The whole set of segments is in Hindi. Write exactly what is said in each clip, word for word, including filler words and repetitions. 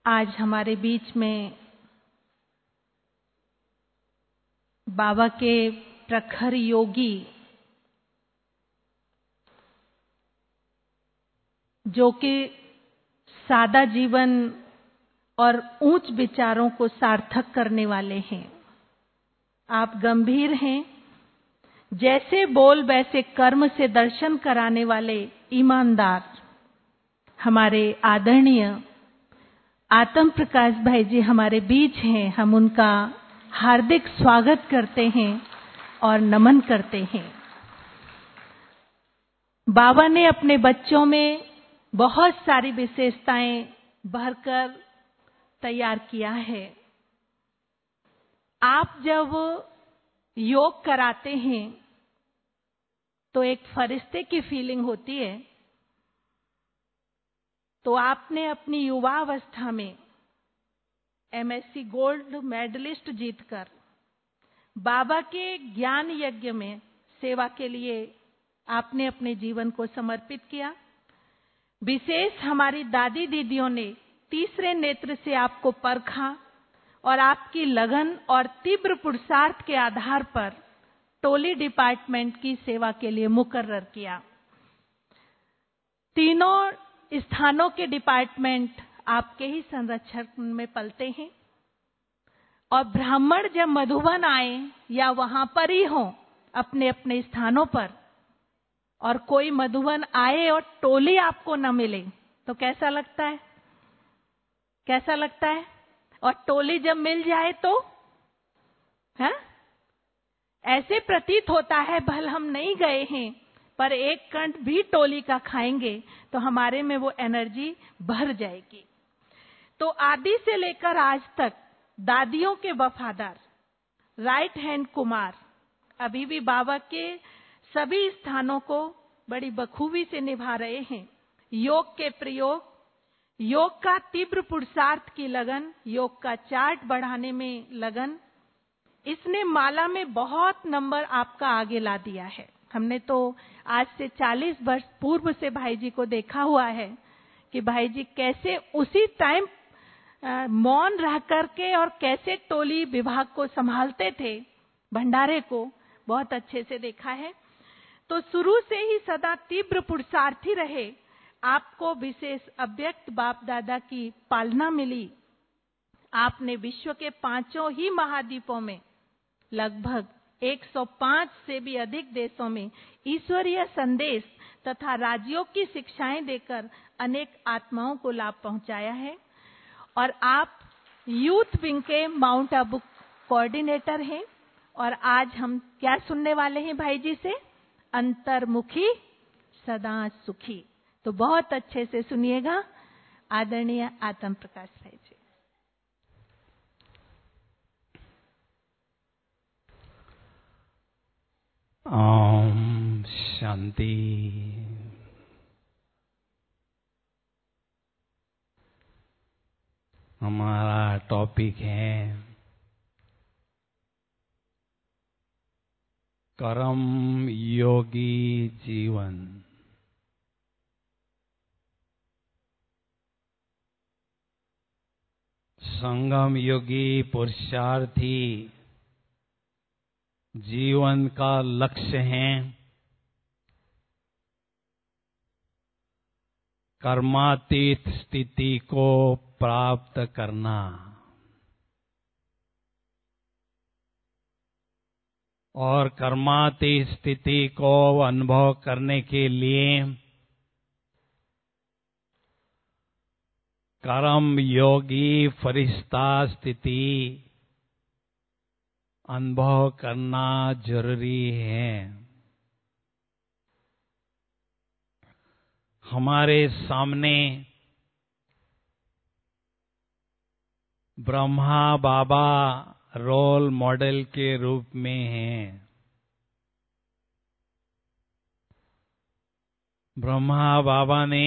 आज हमारे बीच में बाबा के प्रखर योगी, जो कि सादा जीवन और उच्च विचारों को सार्थक करने वाले हैं। आप गंभीर हैं, जैसे बोल वैसे कर्म से दर्शन कराने वाले ईमानदार हमारे आदरणीय आत्म प्रकाश भाई जी हमारे बीच हैं। हम उनका हार्दिक स्वागत करते हैं और नमन करते हैं। बाबा ने अपने बच्चों में बहुत सारी विशेषताएं भरकर तैयार किया है। आप जब योग कराते हैं तो एक फरिश्ते की फीलिंग होती है। तो आपने अपनी युवावस्था में एमएससी गोल्ड मेडलिस्ट जीतकर बाबा के ज्ञान यज्ञ में सेवा के लिए आपने अपने जीवन को समर्पित किया। विशेष हमारी दादी दीदियों ने तीसरे नेत्र से आपको परखा और आपकी लगन और तीव्र पुरुषार्थ के आधार पर टोली डिपार्टमेंट की सेवा के लिए मुकर्रर किया। तीनों स्थानों के डिपार्टमेंट आपके ही संरक्षण में पलते हैं और ब्राह्मण जब मधुबन आए या वहां पर ही हो अपने अपने स्थानों पर, और कोई मधुबन आए और टोली आपको न मिले तो कैसा लगता है? कैसा लगता है? और टोली जब मिल जाए तो है ऐसे प्रतीत होता है भल हम नहीं गए हैं, पर एक कंठ भी टोली का खाएंगे तो हमारे में वो एनर्जी भर जाएगी। तो आदि से लेकर आज तक दादियों के वफादार राइट हैंड कुमार अभी भी बाबा के सभी स्थानों को बड़ी बखूबी से निभा रहे हैं। योग के प्रयोग, योग का तीव्र पुरुषार्थ की लगन, योग का चार्ट बढ़ाने में लगन, इसने माला में बहुत नंबर आपका आगे ला दिया है। हमने तो आज से चालीस वर्ष पूर्व से भाई जी को देखा हुआ है कि भाई जी कैसे उसी टाइम मौन रह करके और कैसे टोली विभाग को संभालते थे, भंडारे को बहुत अच्छे से देखा है। तो शुरू से ही सदा तीव्र पुरुषार्थी रहे। आपको विशेष अव्यक्त बाप दादा की पालना मिली। आपने विश्व के पांचों ही महाद्वीपों में लगभग एक सौ पाँच से भी अधिक देशों में ईश्वरीय संदेश तथा राजयोग की शिक्षाएं देकर अनेक आत्माओं को लाभ पहुंचाया है। और आप यूथ विंग के माउंट आबू कोऑर्डिनेटर हैं। और आज हम क्या सुनने वाले हैं भाई जी से? अंतर्मुखी सदा सुखी। तो बहुत अच्छे से सुनिएगा आदरणीय आत्म प्रकाश भाई जी। ओम शांति। हमारा टॉपिक है कर्म योगी जीवन। संगम योगी पुरुषार्थी जीवन का लक्ष्य है कर्मातीत स्थिति को प्राप्त करना। और कर्मातीत स्थिति को अनुभव करने के लिए कर्म योगी फरिश्ता स्थिति अनुभव करना जरूरी है। हमारे सामने ब्रह्मा बाबा रोल मॉडल के रूप में हैं। ब्रह्मा बाबा ने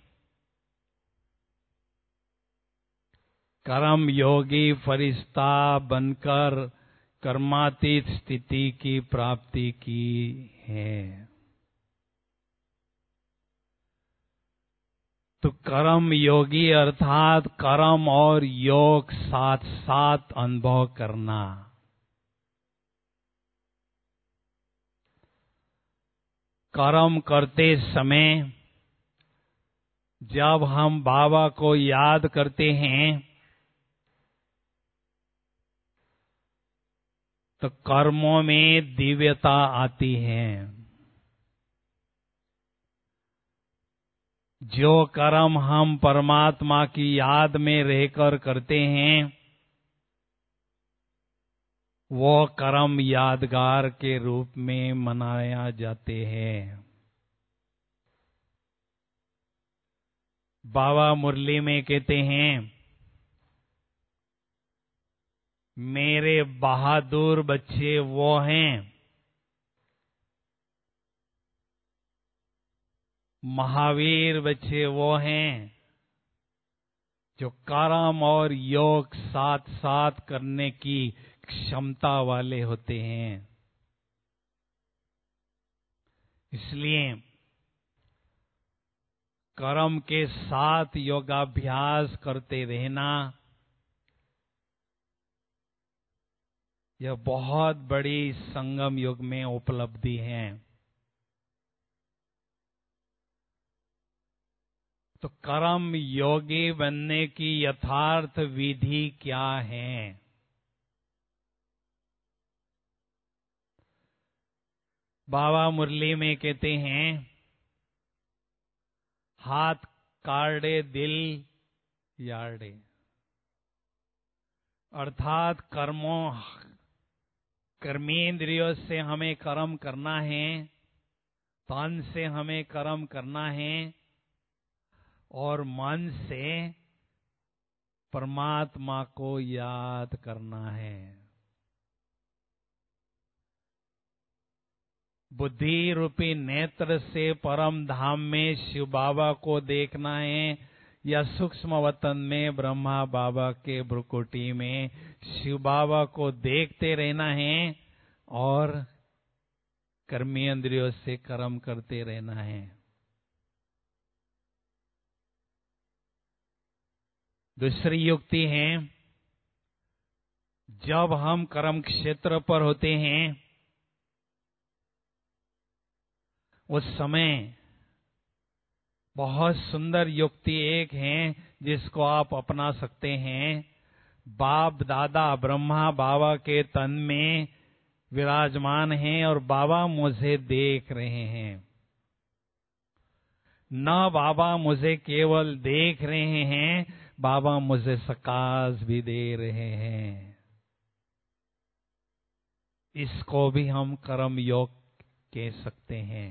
कर्म योगी फरिश्ता बनकर कर्मातीत स्थिति की प्राप्ति की है। तो कर्म योगी अर्थात कर्म और योग साथ साथ अनुभव करना। कर्म करते समय जब हम बाबा को याद करते हैं तो कर्मों में दिव्यता आती है। जो कर्म हम परमात्मा की याद में रहकर करते हैं वो कर्म यादगार के रूप में मनाया जाते हैं। बाबा मुरली में कहते हैं, मेरे बहादुर बच्चे वो हैं, महावीर बच्चे वो हैं जो कर्म और योग साथ साथ करने की क्षमता वाले होते हैं। इसलिए कर्म के साथ योगाभ्यास करते रहना यह बहुत बड़ी संगम युग में उपलब्धि है। तो कर्म योगी बनने की यथार्थ विधि क्या है? बाबा मुरली में कहते हैं, हाथ काढ़े दिल यार्डे, अर्थात कर्मों कर्मेंद्रियों से हमें कर्म करना है, तन से हमें कर्म करना है और मन से परमात्मा को याद करना है। बुद्धि रूपी नेत्र से परम धाम में शिव बाबा को देखना है या सूक्ष्म वतन में ब्रह्मा बाबा के भ्रुकुटी में शिव बाबा को देखते रहना है और कर्मेंद्रियों से कर्म करते रहना है। दूसरी युक्ति है, जब हम कर्म क्षेत्र पर होते हैं उस समय बहुत सुंदर युक्ति एक है जिसको आप अपना सकते हैं। बाप दादा ब्रह्मा बाबा के तन में विराजमान हैं और बाबा मुझे देख रहे हैं। न बाबा मुझे केवल देख रहे हैं, बाबा मुझे सकाश भी दे रहे हैं। इसको भी हम कर्म योग कह सकते हैं।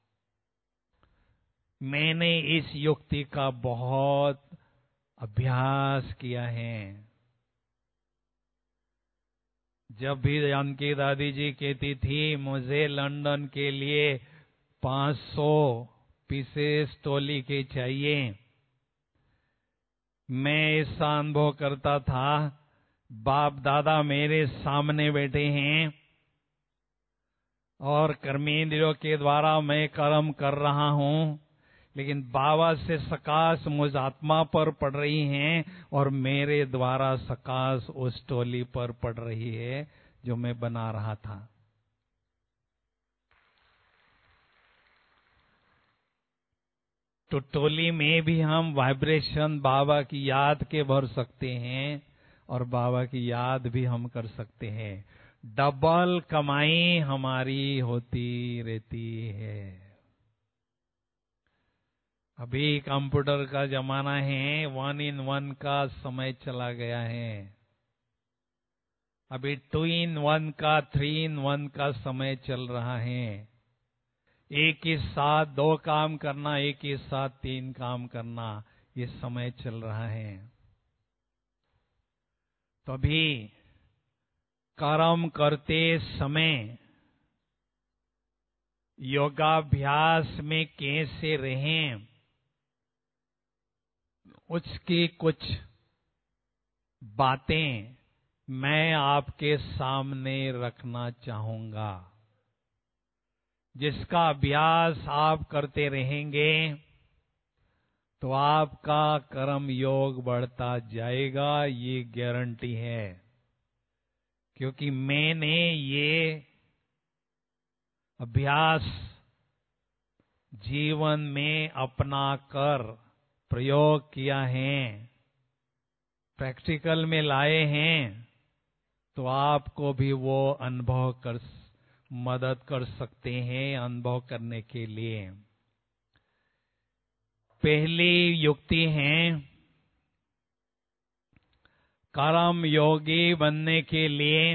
मैंने इस युक्ति का बहुत अभ्यास किया है। जब भी जानकी दादी जी कहती थी मुझे लंदन के लिए पाँच सौ पीसेस टोली के चाहिए, मैं ऐसा अनुभव करता था बाप दादा मेरे सामने बैठे हैं और कर्मेंद्रियों के द्वारा मैं कर्म कर रहा हूं, लेकिन बाबा से सकाश मुझ आत्मा पर पड़ रही हैं और मेरे द्वारा सकाश उस टोली पर पड़ रही है जो मैं बना रहा था। तो टोली में भी हम वाइब्रेशन बाबा की याद के भर सकते हैं और बाबा की याद भी हम कर सकते हैं। डबल कमाई हमारी होती रहती है। अभी कंप्यूटर का जमाना है, वन इन वन का समय चला गया है। अभी टू इन वन का, थ्री इन वन का समय चल रहा है। एक ही साथ दो काम करना, एक ही साथ तीन काम करना, ये समय चल रहा है। तभी कर्म करते समय योगाभ्यास में कैसे रहें, उसकी कुछ बातें मैं आपके सामने रखना चाहूंगा। जिसका अभ्यास आप करते रहेंगे तो आपका कर्म योग बढ़ता जाएगा, ये गारंटी है। क्योंकि मैंने ये अभ्यास जीवन में अपना कर प्रयोग किया है, प्रैक्टिकल में लाए हैं, तो आपको भी वो अनुभव कर मदद कर सकते हैं अनुभव करने के लिए। पहली युक्ति है, कर्म योगी बनने के लिए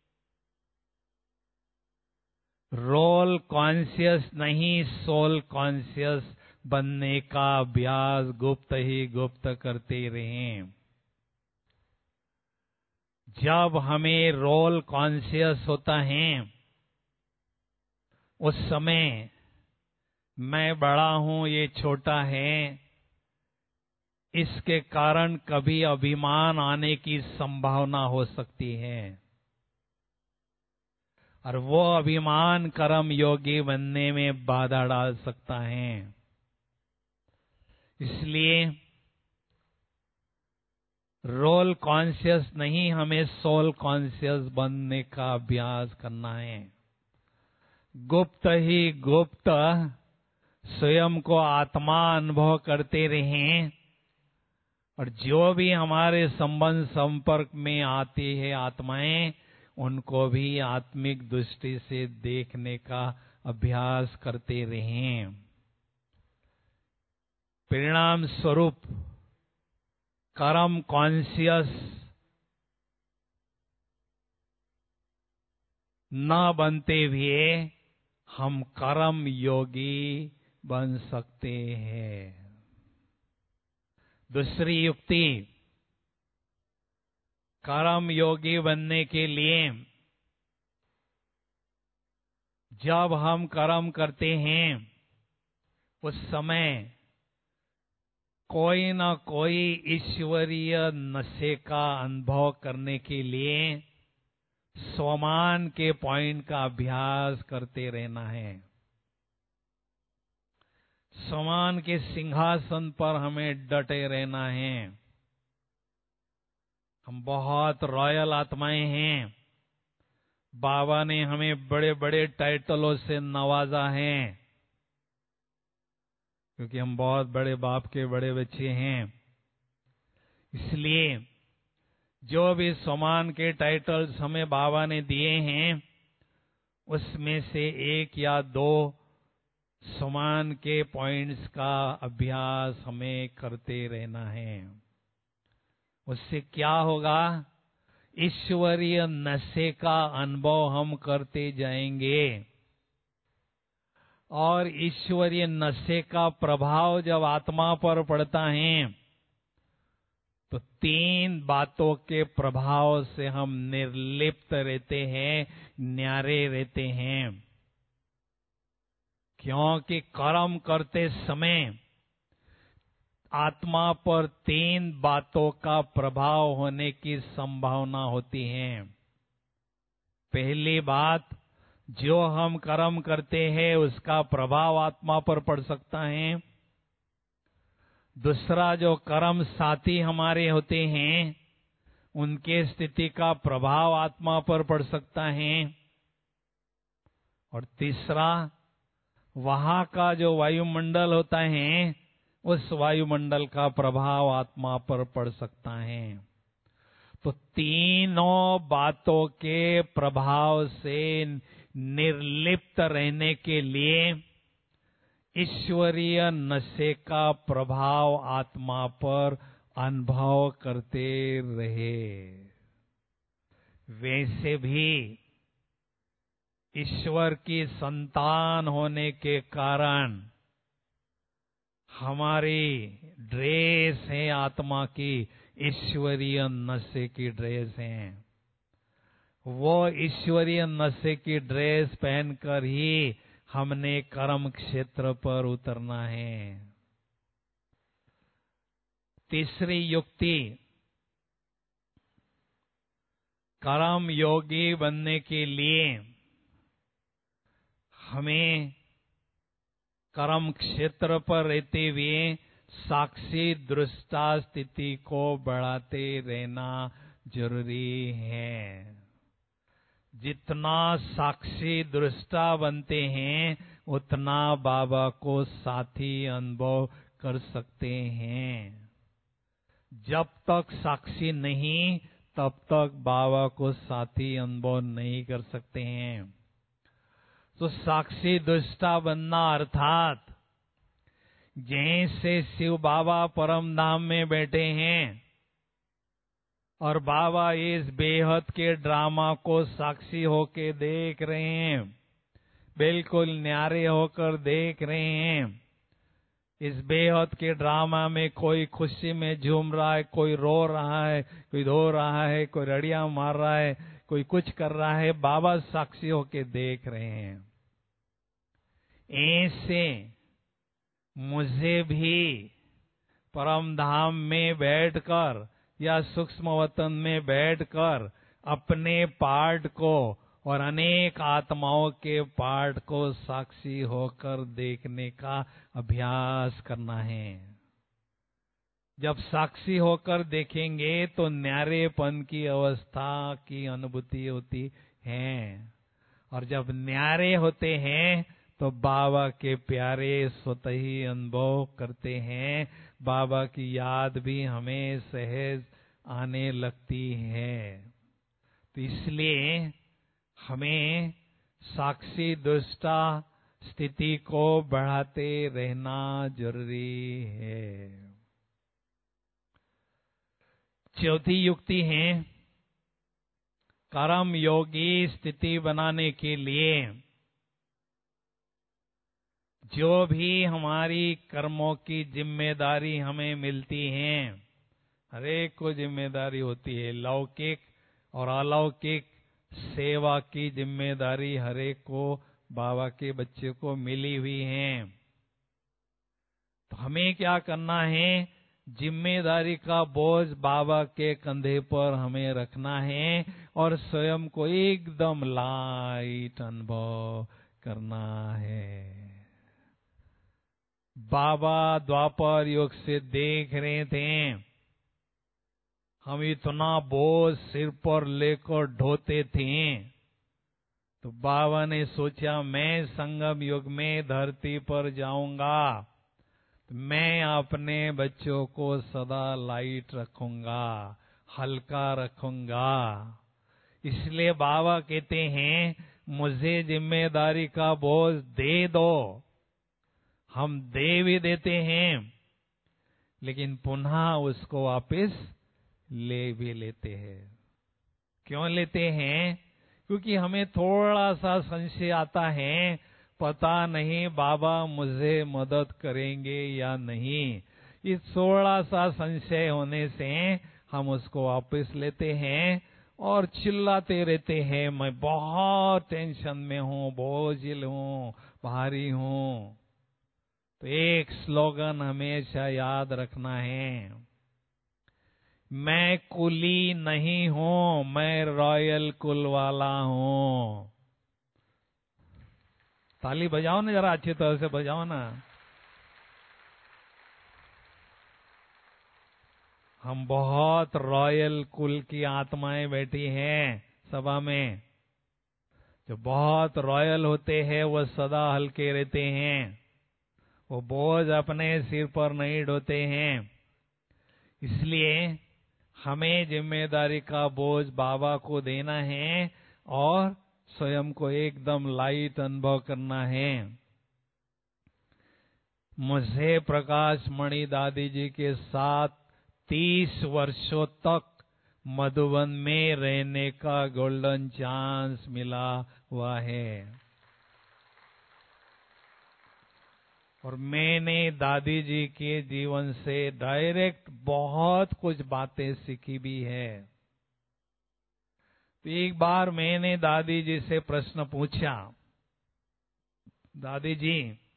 रोल कॉन्शियस नहीं, सोल कॉन्शियस बनने का अभ्यास गुप्त ही गुप्त करते रहें। जब हमें रोल कॉन्शियस होता है, उस समय मैं बड़ा हूं, ये छोटा है, इसके कारण कभी अभिमान आने की संभावना हो सकती है, और वो अभिमान कर्म योगी बनने में बाधा डाल सकता है। इसलिए रोल कॉन्शियस नहीं, हमें सोल कॉन्शियस बनने का अभ्यास करना है। गुप्त ही गुप्त स्वयं को आत्मा अनुभव करते रहें, और जो भी हमारे संबंध संपर्क में आती है आत्माएं, उनको भी आत्मिक दृष्टि से देखने का अभ्यास करते रहें। परिणाम स्वरूप कर्म कॉन्शियस न बनते हुए हम कर्म योगी बन सकते हैं। दूसरी युक्ति, कर्म योगी बनने के लिए जब हम कर्म करते हैं, उस समय कोई ना कोई ईश्वरीय नशे का अनुभव करने के लिए स्वमान के पॉइंट का अभ्यास करते रहना है। स्वमान के सिंहासन पर हमें डटे रहना है। हम बहुत रॉयल आत्माएं हैं, बाबा ने हमें बड़े बड़े टाइटलों से नवाजा है, क्योंकि हम बहुत बड़े बाप के बड़े बच्चे हैं। इसलिए जो भी सम्मान के टाइटल्स हमें बाबा ने दिए हैं, उसमें से एक या दो सम्मान के पॉइंट्स का अभ्यास हमें करते रहना है। उससे क्या होगा? ईश्वरीय नशे का अनुभव हम करते जाएंगे, और ईश्वरीय नशे का प्रभाव जब आत्मा पर पड़ता है, तो तीन बातों के प्रभाव से हम निर्लिप्त रहते हैं, न्यारे रहते हैं। क्योंकि कर्म करते समय आत्मा पर तीन बातों का प्रभाव होने की संभावना होती है। पहली बात, जो हम कर्म करते हैं उसका प्रभाव आत्मा पर पड़ सकता है। दूसरा, जो कर्म साथी हमारे होते हैं उनके स्थिति का प्रभाव आत्मा पर पड़ सकता है। और तीसरा, वहां का जो वायुमंडल होता है उस वायुमंडल का प्रभाव आत्मा पर पड़ सकता है। तो तीनों बातों के प्रभाव से निर्लिप्त रहने के लिए ईश्वरीय नशे का प्रभाव आत्मा पर अनुभव करते रहे। वैसे भी ईश्वर की संतान होने के कारण हमारी ड्रेस है आत्मा की, ईश्वरीय नशे की ड्रेस है। वो ईश्वरीय नशे की ड्रेस पहनकर ही हमने कर्म क्षेत्र पर उतरना है। तीसरी युक्ति, कर्म योगी बनने के लिए हमें कर्म क्षेत्र पर रहते हुए साक्षी दृष्टा स्थिति को बढ़ाते रहना जरूरी है। जितना साक्षी दृष्टा बनते हैं उतना बाबा को साथी अनुभव कर सकते हैं। जब तक साक्षी नहीं तब तक बाबा को साथी अनुभव नहीं कर सकते हैं। तो साक्षी दृष्टा बनना अर्थात जैसे शिव बाबा परम धाम में बैठे हैं और बाबा इस बेहद के ड्रामा को साक्षी होके देख रहे हैं, बिल्कुल न्यारे होकर देख रहे हैं। इस बेहद के ड्रामा में कोई खुशी में झूम रहा है, कोई रो रहा है, कोई रो रहा है, कोई रड़ियां मार रहा है, कोई कुछ कर रहा है, बाबा साक्षी होके देख रहे हैं। ऐसे मुझे भी परम धाम में बैठकर या सूक्ष्म वतन में बैठकर अपने पार्ट को और अनेक आत्माओं के पार्ट को साक्षी होकर देखने का अभ्यास करना है। जब साक्षी होकर देखेंगे तो न्यारेपन की अवस्था की अनुभूति होती है, और जब न्यारे होते हैं तो बाबा के प्यारे स्वतः ही अनुभव करते हैं। बाबा की याद भी हमें सहज आने लगती है। तो इसलिए हमें साक्षी दृष्टा स्थिति को बढ़ाते रहना जरूरी है। चौथी युक्ति है, कर्म योगी स्थिति बनाने के लिए जो भी हमारी कर्मों की जिम्मेदारी हमें मिलती है, हर एक को जिम्मेदारी होती है, लौकिक और अलौकिक सेवा की जिम्मेदारी हर एक को बाबा के बच्चे को मिली हुई है। तो हमें क्या करना है, जिम्मेदारी का बोझ बाबा के कंधे पर हमें रखना है और स्वयं को एकदम लाइट अनुभव करना है। बाबा द्वापर युग से देख रहे थे, हम इतना बोझ सिर पर लेकर ढोते थे, तो बाबा ने सोचा मैं संगम युग में धरती पर जाऊंगा तो मैं अपने बच्चों को सदा लाइट रखूंगा, हल्का रखूंगा। इसलिए बाबा कहते हैं मुझे जिम्मेदारी का बोझ दे दो। हम दे भी देते हैं लेकिन पुनः उसको वापस ले भी लेते हैं। क्यों लेते हैं? क्योंकि हमें थोड़ा सा संशय आता है, पता नहीं बाबा मुझे मदद करेंगे या नहीं। इस थोड़ा सा संशय होने से हम उसको वापस लेते हैं और चिल्लाते रहते हैं, मैं बहुत टेंशन में हूँ, बोझिल हूँ, भारी हूँ। तो एक स्लोगन हमेशा याद रखना है, मैं कुली नहीं हूं, मैं रॉयल कुल वाला हूं। ताली बजाओ ना, जरा अच्छी तरह से बजाओ ना। हम बहुत रॉयल कुल की आत्माएं बैठी हैं सभा में। जो बहुत रॉयल होते हैं वो सदा हल्के रहते हैं, वो बोझ अपने सिर पर नहीं ढोते हैं। इसलिए हमें जिम्मेदारी का बोझ बाबा को देना है और स्वयं को एकदम लाइट अनुभव करना है। मुझे प्रकाश मणि दादी जी के साथ तीस वर्षों तक मधुबन में रहने का गोल्डन चांस मिला हुआ है और मैंने दादी जी के जीवन से डायरेक्ट बहुत कुछ बातें सीखी भी है। तो एक बार मैंने दादी जी से प्रश्न पूछा, दादी जी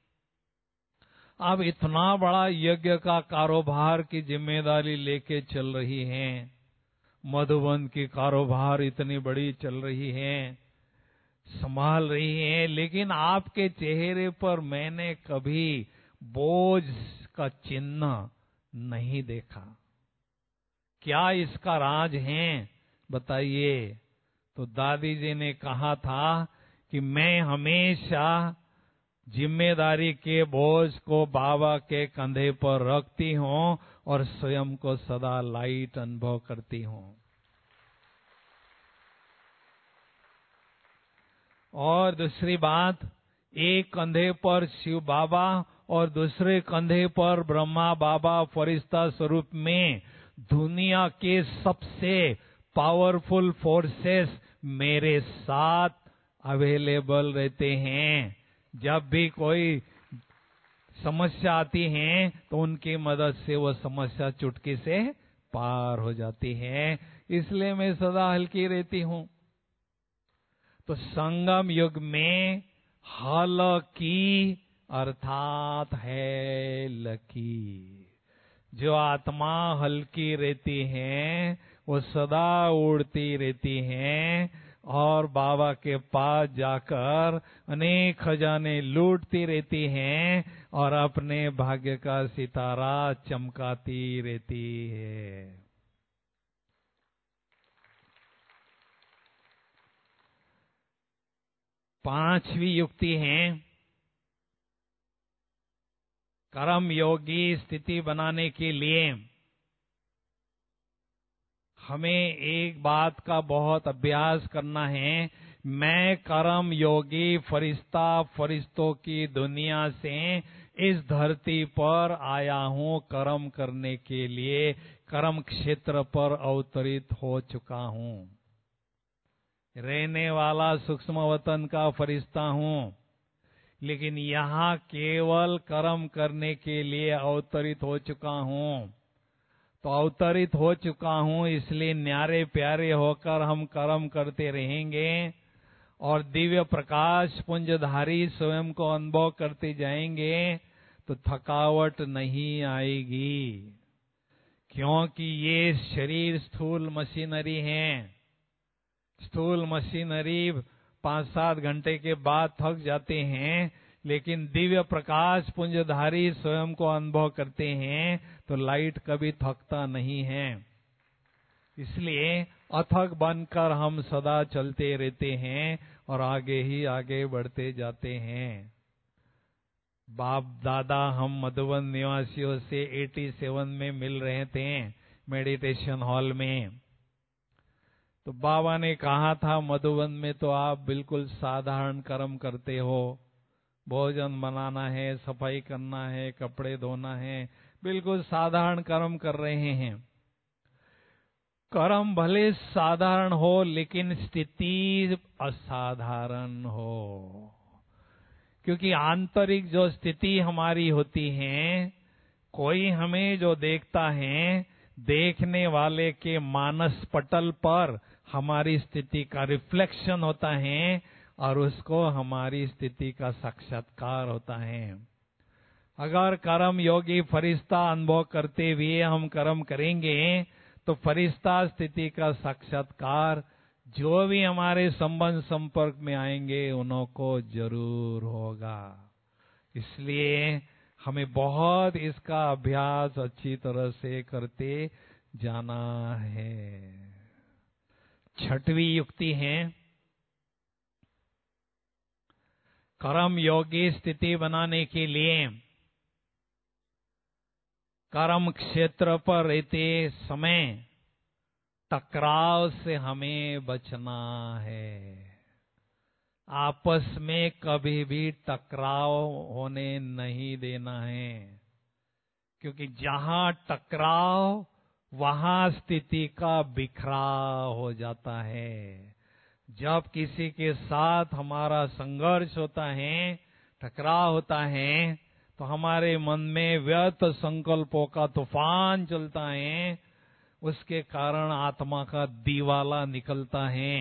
आप इतना बड़ा यज्ञ का कारोबार की जिम्मेदारी लेके चल रही हैं, मधुबन की कारोबार इतनी बड़ी चल रही है, संभाल रही हैं, लेकिन आपके चेहरे पर मैंने कभी बोझ का चिन्ह नहीं देखा। क्या इसका राज है बताइए? तो दादी जी ने कहा था कि मैं हमेशा जिम्मेदारी के बोझ को बाबा के कंधे पर रखती हूँ और स्वयं को सदा लाइट अनुभव करती हूँ। और दूसरी बात, एक कंधे पर शिव बाबा और दूसरे कंधे पर ब्रह्मा बाबा फरिश्ता स्वरूप में दुनिया के सबसे पावरफुल फोर्सेस मेरे साथ अवेलेबल रहते हैं। जब भी कोई समस्या आती है तो उनकी मदद से वो समस्या चुटकी से पार हो जाती है। इसलिए मैं सदा हल्की रहती हूँ। तो संगम युग में हल की अर्थात है लकी। जो आत्मा हल्की रहती है वो सदा उड़ती रहती है और बाबा के पास जाकर अनेक खजाने लूटती रहती हैं और अपने भाग्य का सितारा चमकाती रहती है। पांचवी युक्ति है, कर्म योगी स्थिति बनाने के लिए हमें एक बात का बहुत अभ्यास करना है। मैं कर्म योगी फरिश्ता फरिश्तों की दुनिया से इस धरती पर आया हूँ कर्म करने के लिए, कर्म क्षेत्र पर अवतरित हो चुका हूँ। रहने वाला सूक्ष्म वतन का फरिश्ता हूँ, लेकिन यहाँ केवल कर्म करने के लिए अवतरित हो चुका हूँ। तो अवतरित हो चुका हूँ इसलिए न्यारे प्यारे होकर हम कर्म करते रहेंगे और दिव्य प्रकाश पुंजधारी स्वयं को अनुभव करते जाएंगे तो थकावट नहीं आएगी, क्योंकि ये शरीर स्थूल मशीनरी है। स्थूल मशीनरी पांच सात घंटे के बाद थक जाते हैं, लेकिन दिव्य प्रकाश पुंजधारी स्वयं को अनुभव करते हैं तो लाइट कभी थकता नहीं है। इसलिए अथक बनकर हम सदा चलते रहते हैं और आगे ही आगे बढ़ते जाते हैं। बाप दादा हम मधुबन निवासियों से सत्तासी में मिल रहे थे मेडिटेशन हॉल में। तो बाबा ने कहा था मधुबन में तो आप बिल्कुल साधारण कर्म करते हो, भोजन बनाना है, सफाई करना है, कपड़े धोना है, बिल्कुल साधारण कर्म कर रहे हैं। कर्म भले साधारण हो लेकिन स्थिति असाधारण हो, क्योंकि आंतरिक जो स्थिति हमारी होती है, कोई हमें जो देखता है, देखने वाले के मानस पटल पर हमारी स्थिति का रिफ्लेक्शन होता है और उसको हमारी स्थिति का साक्षात्कार होता है। अगर कर्म योगी फरिश्ता अनुभव करते हुए हम कर्म करेंगे तो फरिश्ता स्थिति का साक्षात्कार जो भी हमारे संबंध संपर्क में आएंगे उनको जरूर होगा। इसलिए हमें बहुत इसका अभ्यास अच्छी तरह से करते जाना है। छठवीं युक्ति है, कर्म योगी स्थिति बनाने के लिए कर्म क्षेत्र पर रहते समय टकराव से हमें बचना है। आपस में कभी भी टकराव होने नहीं देना है, क्योंकि जहां टकराव वहां स्थिति का बिखराव हो जाता है। जब किसी के साथ हमारा संघर्ष होता है, टकराव होता है, तो हमारे मन में व्यर्थ संकल्पों का तूफान चलता है। उसके कारण आत्मा का दिवाला निकलता है।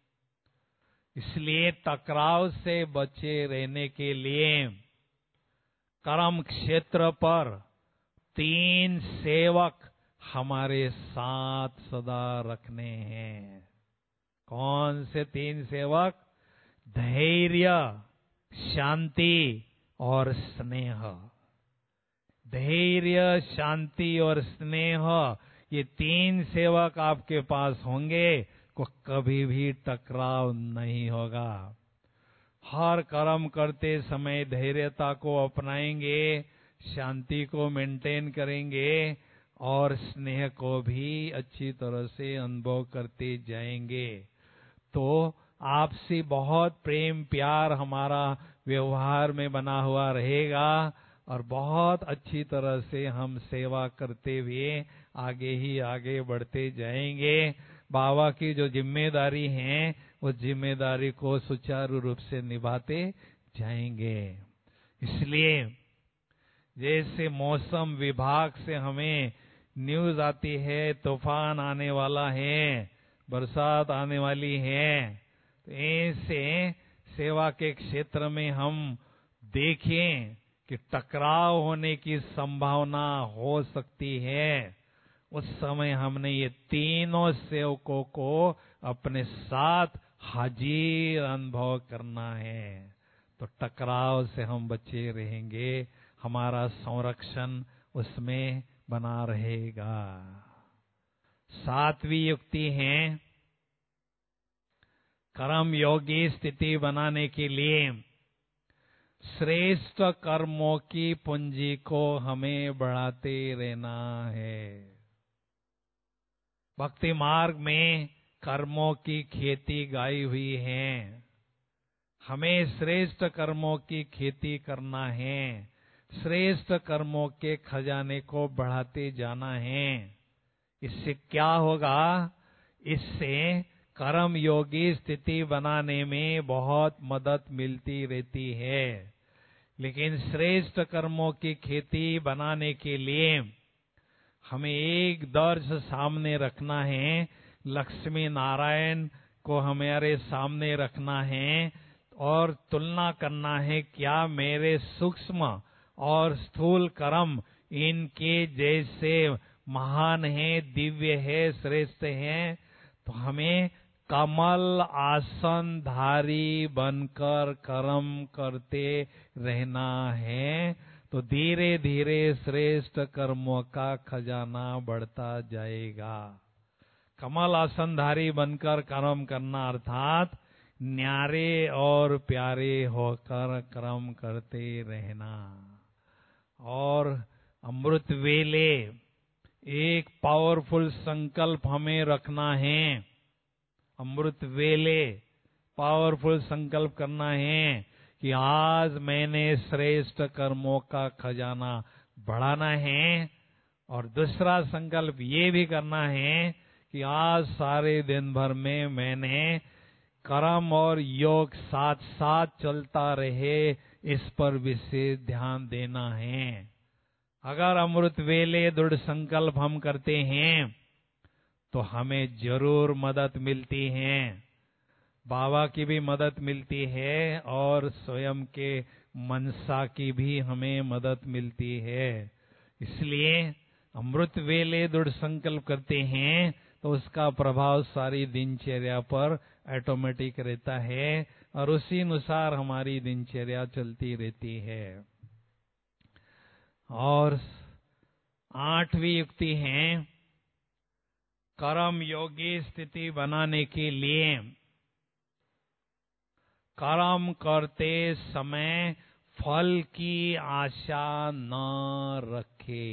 इसलिए टकराव से बचे रहने के लिए कर्म क्षेत्र पर तीन सेवक हमारे साथ सदा रखने हैं। कौन से तीन सेवक? धैर्य, शांति और स्नेह। धैर्य, शांति और स्नेह, ये तीन सेवक आपके पास होंगे को कभी भी टकराव नहीं होगा। हर कर्म करते समय धैर्यता को अपनाएंगे, शांति को मेंटेन करेंगे और स्नेह को भी अच्छी तरह से अनुभव करते जाएंगे। तो आपसे बहुत प्रेम प्यार हमारा व्यवहार में बना हुआ रहेगा और बहुत अच्छी तरह से हम सेवा करते हुए आगे ही आगे बढ़ते जाएंगे। बाबा की जो जिम्मेदारी है उस जिम्मेदारी को सुचारू रूप से निभाते जाएंगे। इसलिए जैसे मौसम विभाग से हमें न्यूज आती है तूफान आने वाला है, बरसात आने वाली है, तो ऐसे सेवा के क्षेत्र में हम देखें कि टकराव होने की संभावना हो सकती है। उस समय हमने ये तीनों सेवकों को अपने साथ हाजिर अनुभव करना है, तो टकराव से हम बचे रहेंगे, हमारा संरक्षण उसमें बना रहेगा। सातवीं युक्ति है, कर्म योगी स्थिति बनाने के लिए श्रेष्ठ कर्मों की पूंजी को हमें बढ़ाते रहना है। भक्ति मार्ग में कर्मों की खेती गाई हुई है, हमें श्रेष्ठ कर्मों की खेती करना है, श्रेष्ठ कर्मों के खजाने को बढ़ाते जाना है। इससे क्या होगा? इससे कर्म योगी स्थिति बनाने में बहुत मदद मिलती रहती है। लेकिन श्रेष्ठ कर्मों की खेती बनाने के लिए हमें एक दर्श सामने रखना है, लक्ष्मी नारायण को हमारे सामने रखना है और तुलना करना है, क्या मेरे सूक्ष्म और स्थूल कर्म इनके जैसे महान है, दिव्य है, श्रेष्ठ है? तो हमें कमल आसन धारी बनकर कर्म करते रहना है, तो धीरे धीरे श्रेष्ठ कर्मों का खजाना बढ़ता जाएगा। कमल आसनधारी बनकर कर्म करना अर्थात न्यारे और प्यारे होकर कर्म करते रहना। और अमृत वेले एक पावरफुल संकल्प हमें रखना है। अमृत वेले पावरफुल संकल्प करना है कि आज मैंने श्रेष्ठ कर्मों का खजाना बढ़ाना है। और दूसरा संकल्प ये भी करना है कि आज सारे दिन भर में मैंने कर्म और योग साथ साथ चलता रहे, इस पर विशेष ध्यान देना है। अगर अमृत वेले दृढ़ संकल्प हम करते हैं तो हमें जरूर मदद मिलती है, बाबा की भी मदद मिलती है और स्वयं के मनसा की भी हमें मदद मिलती है। इसलिए अमृत वेले दृढ़ संकल्प करते हैं तो उसका प्रभाव सारी दिनचर्या पर ऑटोमेटिक रहता है और उसी अनुसार हमारी दिनचर्या चलती रहती है। और आठवीं युक्ति है, कर्म योगी स्थिति बनाने के लिए कर्म करते समय फल की आशा न रखे।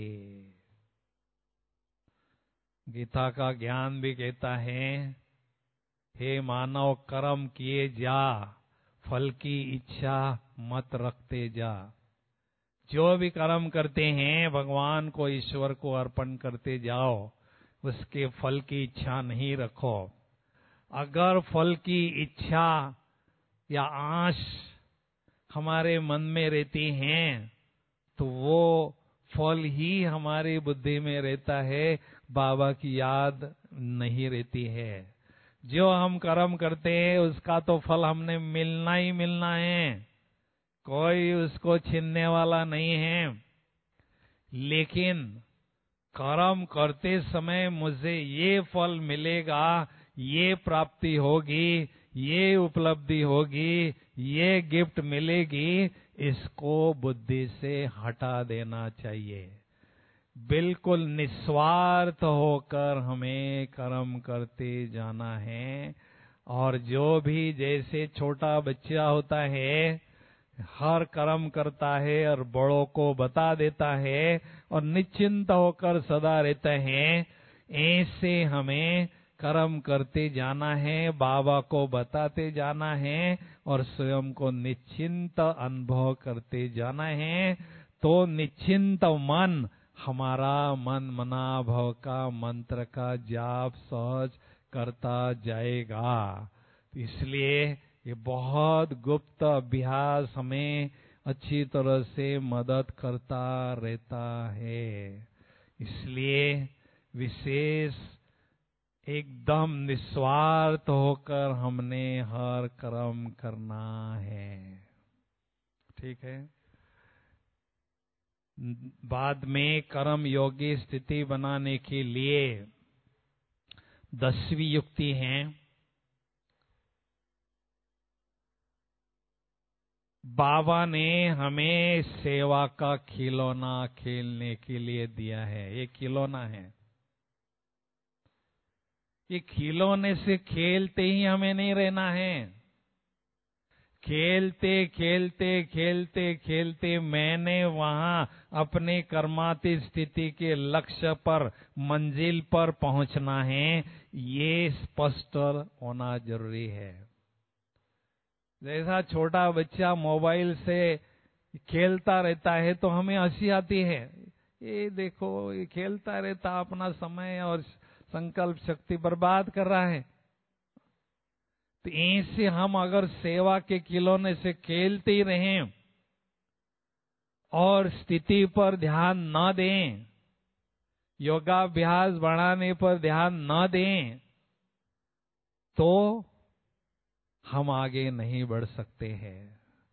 गीता का ज्ञान भी कहता है, हे मानव कर्म किए जा, फल की इच्छा मत रखते जा। जो भी कर्म करते हैं भगवान को, ईश्वर को अर्पण करते जाओ, उसके फल की इच्छा नहीं रखो। अगर फल की इच्छा या आश हमारे मन में रहती हैं तो वो फल ही हमारी बुद्धि में रहता है, बाबा की याद नहीं रहती है। जो हम कर्म करते हैं उसका तो फल हमने मिलना ही मिलना है, कोई उसको छीनने वाला नहीं है। लेकिन कर्म करते समय मुझे ये फल मिलेगा, ये प्राप्ति होगी, ये उपलब्धि होगी, ये गिफ्ट मिलेगी, इसको बुद्धि से हटा देना चाहिए। बिल्कुल निस्वार्थ होकर हमें कर्म करते जाना है। और जो भी जैसे छोटा बच्चा होता है, हर कर्म करता है और बड़ों को बता देता है और निश्चिंत होकर सदा रहता है, ऐसे हमें कर्म करते जाना है, बाबा को बताते जाना है और स्वयं को निश्चिंत अनुभव करते जाना है। तो निश्चिंत मन हमारा मन मना भव का मंत्र का जाप सहज करता जाएगा। इसलिए ये बहुत गुप्त अभ्यास हमें अच्छी तरह से मदद करता रहता है। इसलिए विशेष एकदम निस्वार्थ होकर हमने हर कर्म करना है। ठीक है। बाद में कर्म योगी स्थिति बनाने के लिए दसवीं युक्ति है। बाबा ने हमें सेवा का खिलौना खेलने के लिए दिया है। ये खिलौना है। ये खिलौने से खेलते ही हमें नहीं रहना है। खेलते खेलते खेलते खेलते मैंने वहां अपने कर्माती स्थिति के लक्ष्य पर, मंजिल पर पहुंचना है, ये स्पष्ट होना जरूरी है। जैसा छोटा बच्चा मोबाइल से खेलता रहता है तो हमें हंसी आती है, ये देखो ये खेलता रहता, अपना समय और संकल्प शक्ति बर्बाद कर रहा है। तो ऐसे हम अगर सेवा के खिलौने से खेलते ही रहें और स्थिति पर ध्यान न दें, योगाभ्यास बढ़ाने पर ध्यान न दें, तो हम आगे नहीं बढ़ सकते हैं।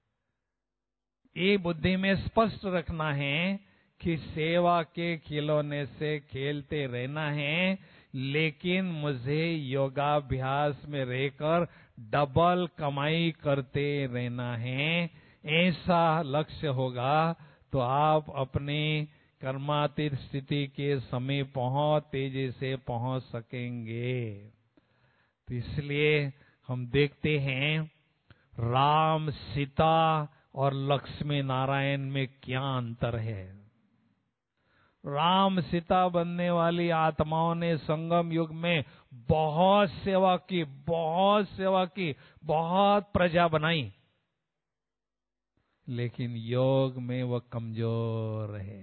ये बुद्धि में स्पष्ट रखना है कि सेवा के खिलौने से खेलते रहना है, लेकिन मुझे योगाभ्यास में रहकर डबल कमाई करते रहना है। ऐसा लक्ष्य होगा तो आप अपने कर्मातीत स्थिति के समय बहुत तेजी से पहुंच सकेंगे। तो इसलिए हम देखते हैं राम, सीता और लक्ष्मी नारायण में क्या अंतर है। राम सीता बनने वाली आत्माओं ने संगम युग में बहुत सेवा की, बहुत सेवा की, बहुत प्रजा बनाई, लेकिन योग में वह कमजोर रहे।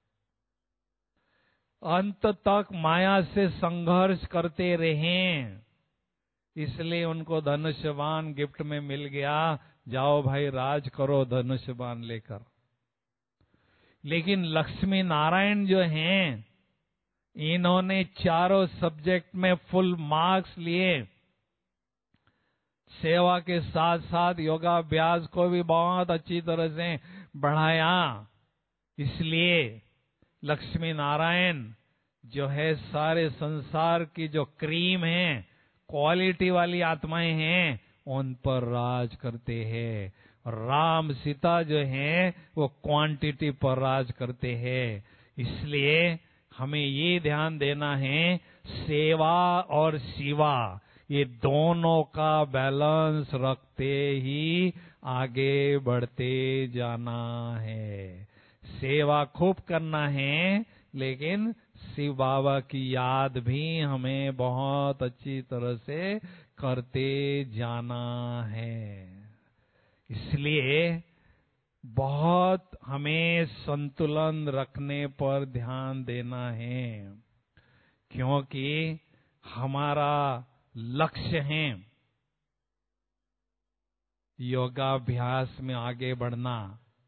अंत तक माया से संघर्ष करते रहे, इसलिए उनको धनुष्यबाण गिफ्ट में मिल गया, जाओ भाई राज करो धनुष्यबाण लेकर। लेकिन लक्ष्मी नारायण जो हैं, इन्होंने चारों सब्जेक्ट में फुल मार्क्स लिए, सेवा के साथ साथ योगाभ्यास को भी बहुत अच्छी तरह से बढ़ाया। इसलिए लक्ष्मी नारायण जो है सारे संसार की जो क्रीम है, क्वालिटी वाली आत्माएं हैं, उन पर राज करते हैं। राम सीता जो हैं वो क्वांटिटी पर राज करते हैं। इसलिए हमें ये ध्यान देना है, सेवा और शिवा ये दोनों का बैलेंस रखते ही आगे बढ़ते जाना है। सेवा खूब करना है, लेकिन शिव बाबा की याद भी हमें बहुत अच्छी तरह से करते जाना है। इसलिए बहुत हमें संतुलन रखने पर ध्यान देना है, क्योंकि हमारा लक्ष्य है योगाभ्यास में आगे बढ़ना।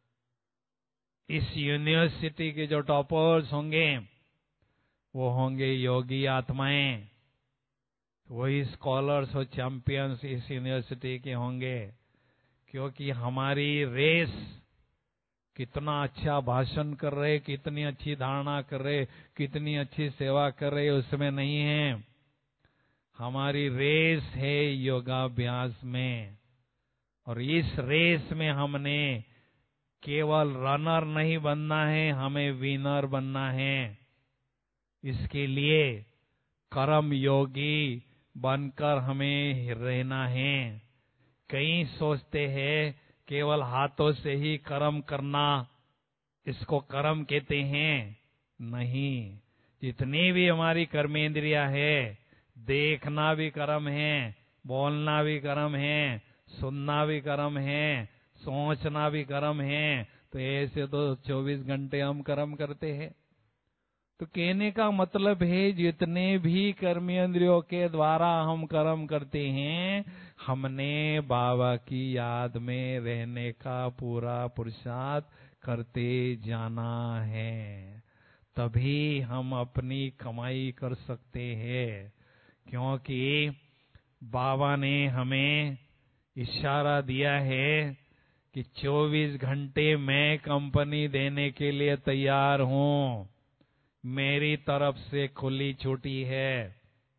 इस यूनिवर्सिटी के जो टॉपर्स होंगे वो होंगे योगी आत्माएं, वही स्कॉलर्स और चैंपियंस इस यूनिवर्सिटी के होंगे। क्योंकि हमारी रेस कितना अच्छा भाषण कर रहे, कितनी अच्छी धारणा कर रहे, कितनी अच्छी सेवा कर रहे, उसमें नहीं है। हमारी रेस है योगाभ्यास में, और इस रेस में हमने केवल रनर नहीं बनना है, हमें विनर बनना है। इसके लिए कर्म योगी बनकर हमें रहना है। कई सोचते हैं केवल हाथों से ही कर्म करना, इसको कर्म कहते हैं। नहीं, जितनी भी हमारी कर्मेंद्रिया है, देखना भी कर्म है, बोलना भी कर्म है, सुनना भी कर्म है, सोचना भी कर्म है। तो ऐसे तो चौबीस घंटे हम कर्म करते हैं। तो कहने का मतलब है जितने भी कर्मेंद्रियों के द्वारा हम कर्म करते हैं, हमने बाबा की याद में रहने का पूरा पुरुषार्थ करते जाना है। तभी हम अपनी कमाई कर सकते हैं। क्योंकि बाबा ने हमें इशारा दिया है कि चौबीस घंटे मैं कंपनी देने के लिए तैयार हूं। मेरी तरफ से खुली छुट्टी है।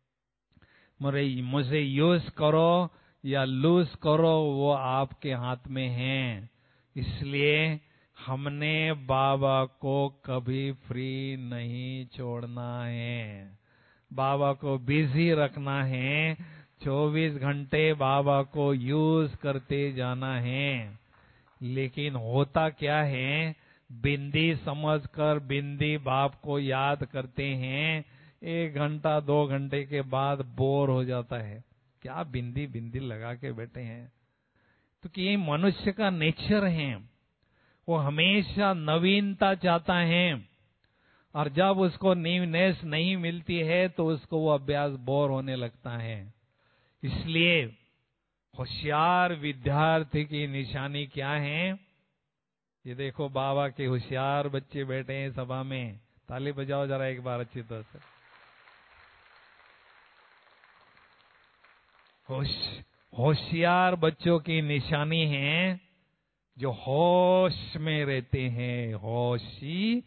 मुझे मुझे यूज करो या लूज करो, वो आपके हाथ में है। इसलिए हमने बाबा को कभी फ्री नहीं छोड़ना है। बाबा को बिजी रखना है। चौबीस घंटे बाबा को यूज करते जाना है। लेकिन होता क्या है, बिंदी समझकर बिंदी बाप को याद करते हैं। एक घंटा दो घंटे के बाद बोर हो जाता है, क्या बिंदी बिंदी लगा के बैठे हैं। तो कि ये मनुष्य का नेचर है, वो हमेशा नवीनता चाहता है। और जब उसको न्यूनेस नहीं मिलती है तो उसको वो अभ्यास बोर होने लगता है। इसलिए होशियार विद्यार्थी की निशानी क्या है? ये देखो, बाबा के होशियार बच्चे बैठे हैं सभा में। ताली बजाओ जरा एक बार अच्छी तरह से। होश होशियार बच्चों की निशानी है जो होश में रहते हैं। होशियार,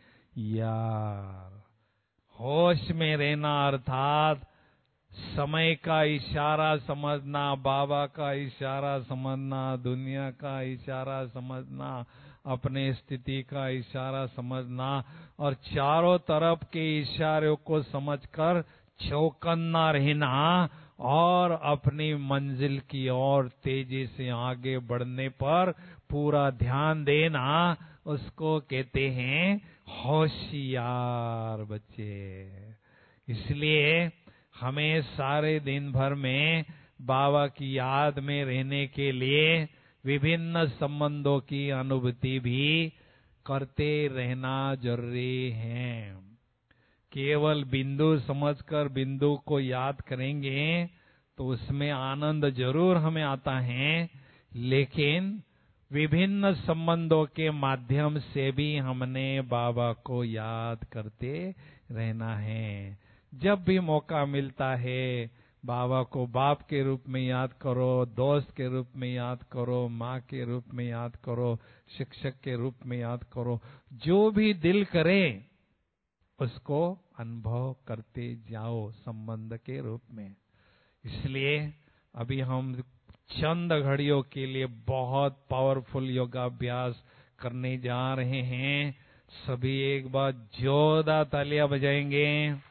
होश में रहना अर्थात समय का इशारा समझना, बाबा का इशारा समझना, दुनिया का इशारा समझना, अपने स्थिति का इशारा समझना और चारों तरफ के इशारों को समझकर चौकन्ना रहना और अपनी मंजिल की ओर तेजी से आगे बढ़ने पर पूरा ध्यान देना, उसको कहते हैं होशियार बच्चे। इसलिए हमें सारे दिन भर में बाबा की याद में रहने के लिए विभिन्न संबंधों की अनुभूति भी करते रहना जरूरी है। केवल बिंदु समझकर बिंदु को याद करेंगे तो उसमें आनंद जरूर हमें आता है, लेकिन विभिन्न संबंधों के माध्यम से भी हमने बाबा को याद करते रहना है। जब भी मौका मिलता है बाबा को बाप के रूप में याद करो, दोस्त के रूप में याद करो, माँ के रूप में याद करो, शिक्षक के रूप में याद करो। जो भी दिल करे उसको अनुभव करते जाओ संबंध के रूप में। इसलिए अभी हम चंद घड़ियों के लिए बहुत पावरफुल योगाभ्यास करने जा रहे हैं। सभी एक बार जोरदार तालियां बजाएंगे।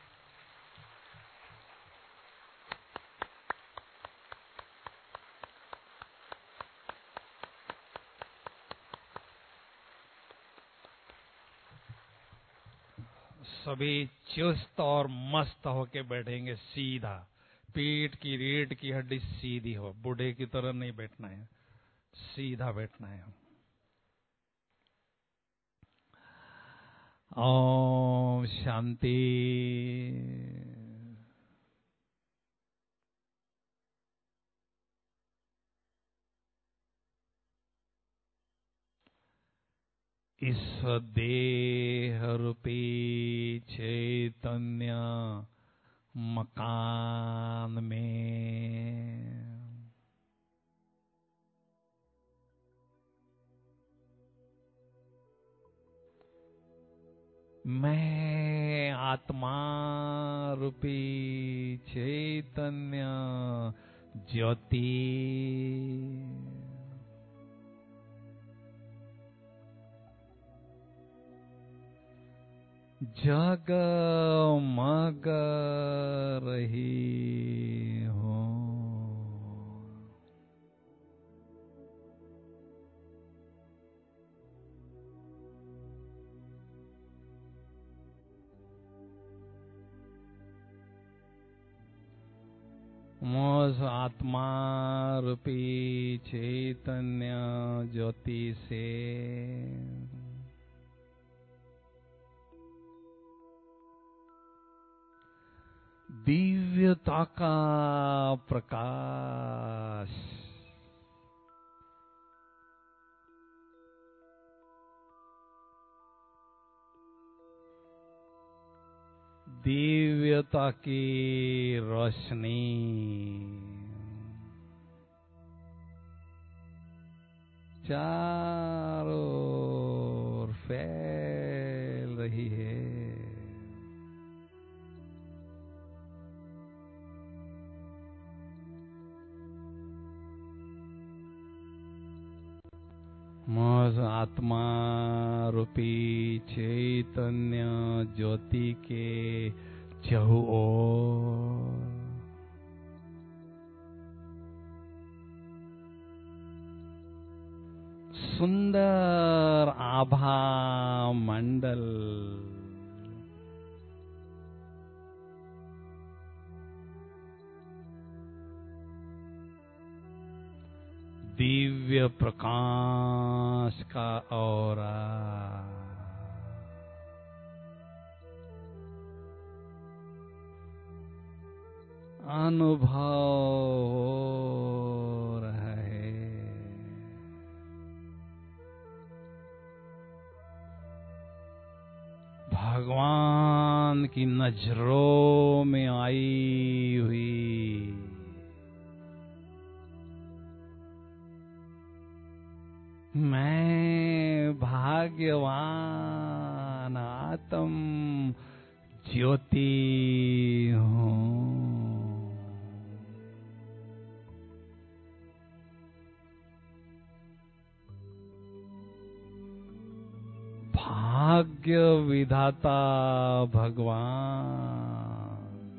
सभी चुस्त और मस्त होके बैठेंगे सीधा। पीठ की रीढ़ की हड्डी सीधी हो, बूढ़े की तरह नहीं बैठना है, सीधा बैठना है। ओम शांति। इस देह रूपी चैतन्य मकान में मैं आत्मा रूपी चैतन्य ज्योति जगमग रही हो। मुझ आत्मा रूपी चैतन्य ज्योति से दिव्यता का प्रकाश दिव्यता की रोशनी चारों ओर फैल रही है। मुझ आत्मा रूपी चैतन्य ज्योति के चहु ओर सुंदर आभा मंडल दिव्य प्रकाश का औरा अनुभव हो रहा है। भगवान की नजरों में आई हुई मैं भाग्यवान आत्म ज्योति हूँ। भाग्य विधाता भगवान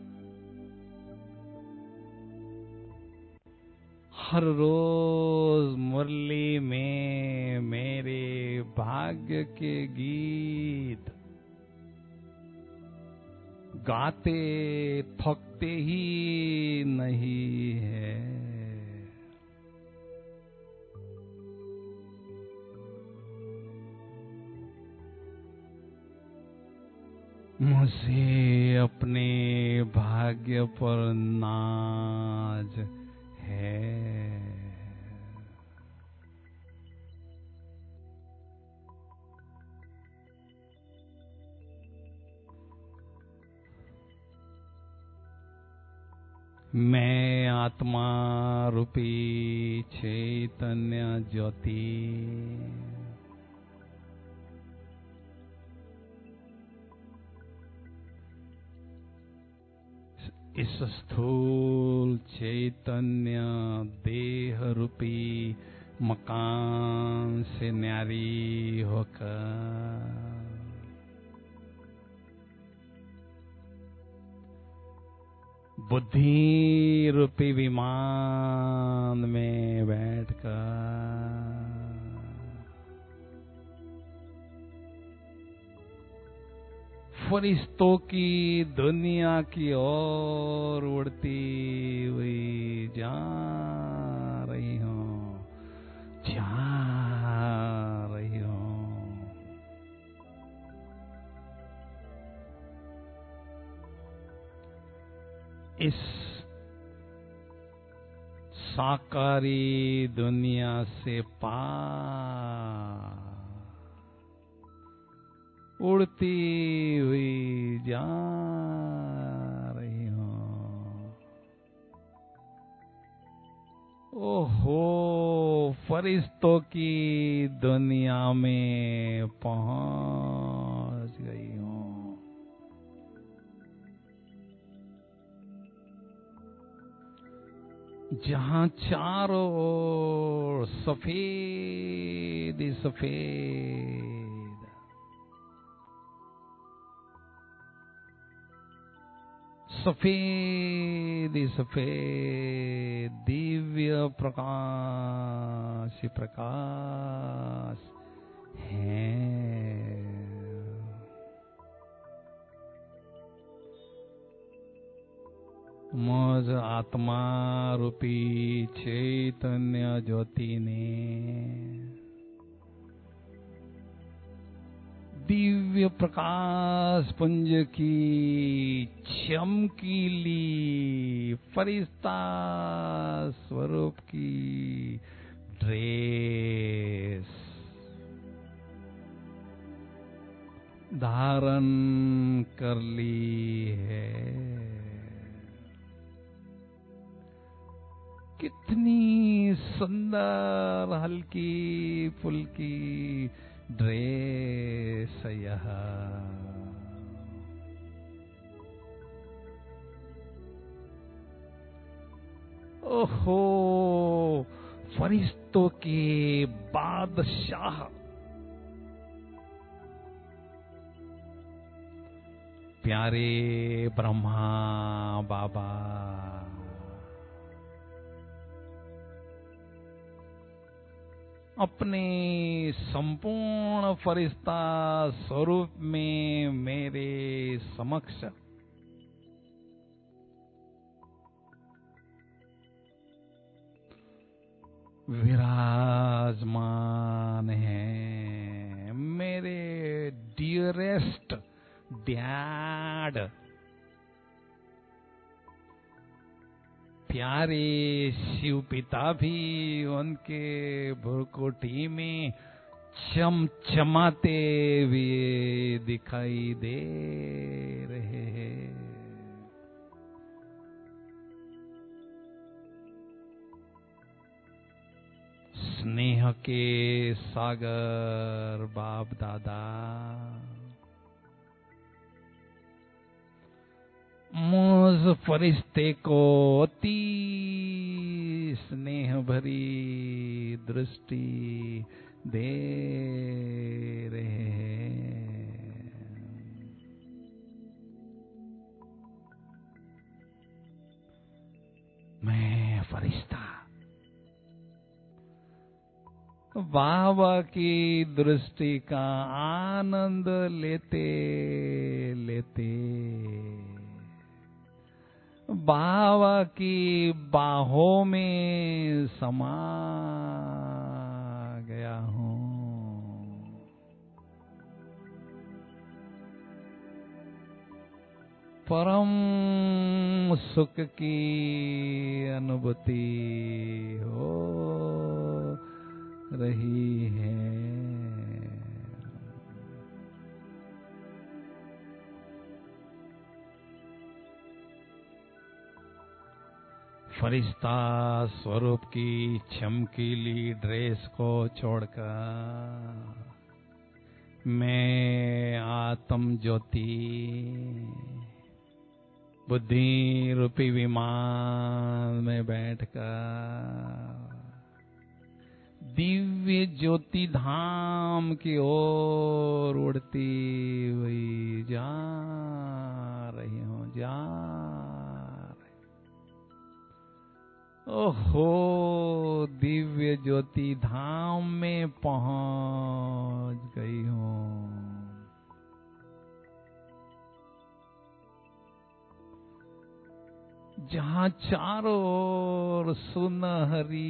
हर रोज मुरली में मेरे भाग्य के गीत गाते थकते ही नहीं है। मुझे अपने भाग्य पर नाज है। मैं आत्मा रूपी चैतन्य ज्योति इस स्थूल चैतन्य देह रूपी मकान से न्यारी होकर बुद्धि रूपी विमान में बैठकर फरिश्तों की दुनिया की ओर उड़ती हुई जा रही हूँ, जा रही हूँ। इस साकारी दुनिया से पार उड़ती हुई जा रही हूँ। ओहो, फरिश्तों की दुनिया में पहुंच गई हूँ। जहाँ चारों ओर सफेद ही सफेद सफेद ही सफेद दिव्य प्रकाश ही प्रकाश है। मुझ आत्मा रूपी चैतन्य ज्योति ने दिव्य प्रकाश पुंज की चमकीली फरिश्ता स्वरूप की ड्रेस धारण कर ली है। कितनी सुंदर हल्की फुल्की ड्रेस यह। ओहो, फरिश्तों के बादशाह प्यारे ब्रह्मा बाबा अपने संपूर्ण फरिश्ता स्वरूप में मेरे समक्ष विराजमान हैं। मेरे डियरेस्ट डैड प्यारे शिव पिता भी उनके भुरकुटी में चमचमाते हुए दिखाई दे रहे हैं। स्नेह के सागर बाप दादा मुझ फरिश्ते को अति स्नेह भरी दृष्टि दे रहे हैं। मैं फरिश्ता बाबा की दृष्टि का आनंद लेते लेते बाबा की बाहों में समा गया हूँ। परम सुख की अनुभूति हो रही है। फरिश्ता स्वरूप की चमकीली ड्रेस को छोड़कर मैं आत्म ज्योति बुद्धि रूपी विमान में बैठकर दिव्य ज्योति धाम की ओर उड़ती हुई जा रही हूँ जा ओहो, दिव्य ज्योति धाम में पहुंच गई हूँ। जहाँ चारों ओर सुनहरी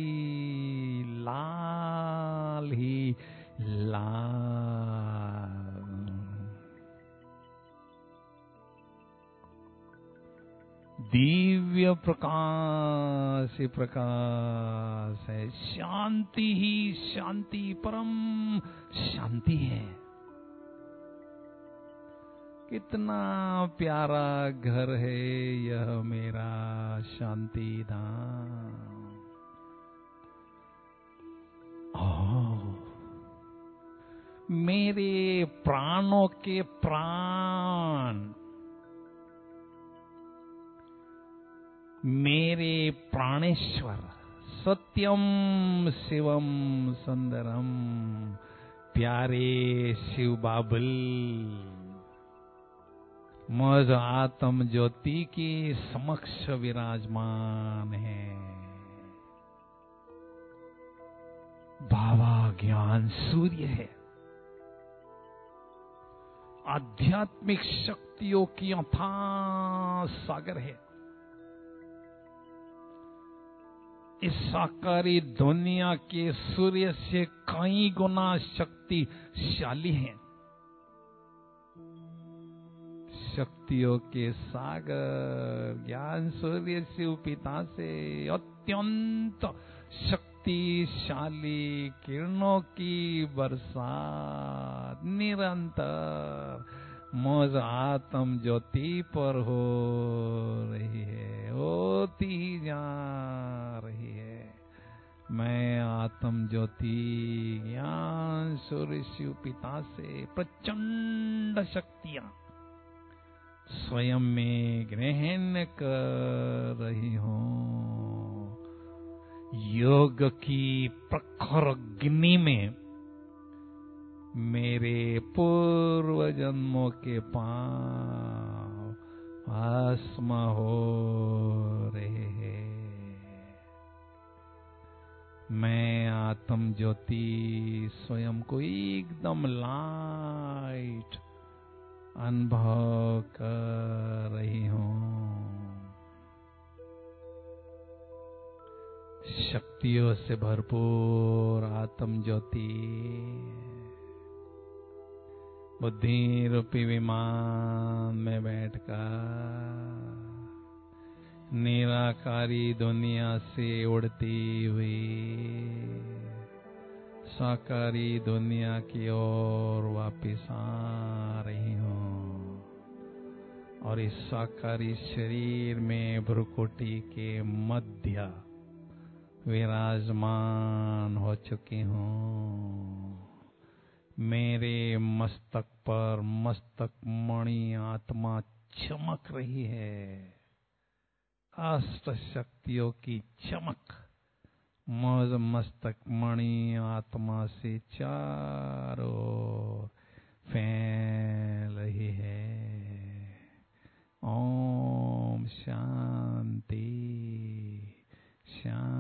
लाल ही लाल दिव्य प्रकाश ही प्रकाश है। शांति ही शांति परम शांति है। कितना प्यारा घर है यह मेरा शांति धाम। ओह, मेरे प्राणों के प्राण मेरे प्राणेश्वर सत्यम शिवम सुंदरम प्यारे शिव बाबुल मुझ आत्म ज्योति की समक्ष विराजमान है। बाबा ज्ञान सूर्य है, आध्यात्मिक शक्तियों की अथाह सागर है। इस साकारी दुनिया के सूर्य से कई गुना शक्तिशाली हैं। शक्तियों के सागर ज्ञान सूर्य शिव पिता से अत्यंत शक्तिशाली किरणों की बरसात निरंतर मुझ आत्म ज्योति पर हो रही है, होती ही जा रही है। मैं आत्म ज्योति ज्ञान सूर्य शिव पिता से प्रचंड शक्तियां स्वयं में ग्रहण कर रही हूँ। योग की प्रखर अग्नि में मेरे पूर्व जन्मों के पांव भस्म हो रहे हैं। मैं आत्म ज्योति स्वयं को एकदम लाइट अनुभव कर रही हूँ। शक्तियों से भरपूर आत्म ज्योति बुद्धि रूपी विमान में बैठकर निराकारी दुनिया से उड़ती हुई साकारी दुनिया की ओर वापिस आ रही हूँ और इस साकारी शरीर में भ्रुकुटी के मध्य विराजमान हो चुकी हूँ। मेरे मस्तक पर मस्तक मणि आत्मा चमक रही है। अष्ट शक्तियों की चमक मुझ मस्तक मणि आत्मा से चारों ओर फैल रही है। ओम शांति शांति।